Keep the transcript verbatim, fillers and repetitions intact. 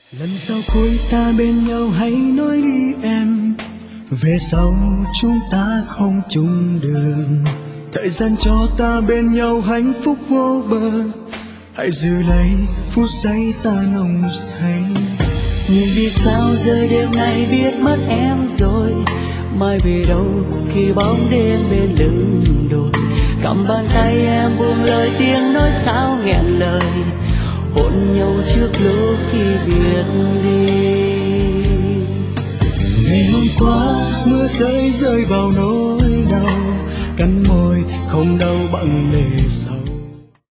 Lần sau cuối ta bên nhau hãy nói đi em, về sau chúng ta không chung đường. Thời gian cho ta bên nhau hạnh phúc vô bờ, hãy giữ lấy phút giây ta nồng say. Nhưng vì sao rơi đêm nay biết mất em rồi, mai về đâu khi bóng đêm bên lưng đồi. Cầm bàn tay em buông lời tiếng nói sao nghẹn lời, hôn nhau trước lúc khi biệt đi. Ngày hôm qua mưa rơi rơi vào nỗi đau, cắn môi không đau bằng lệ sầu.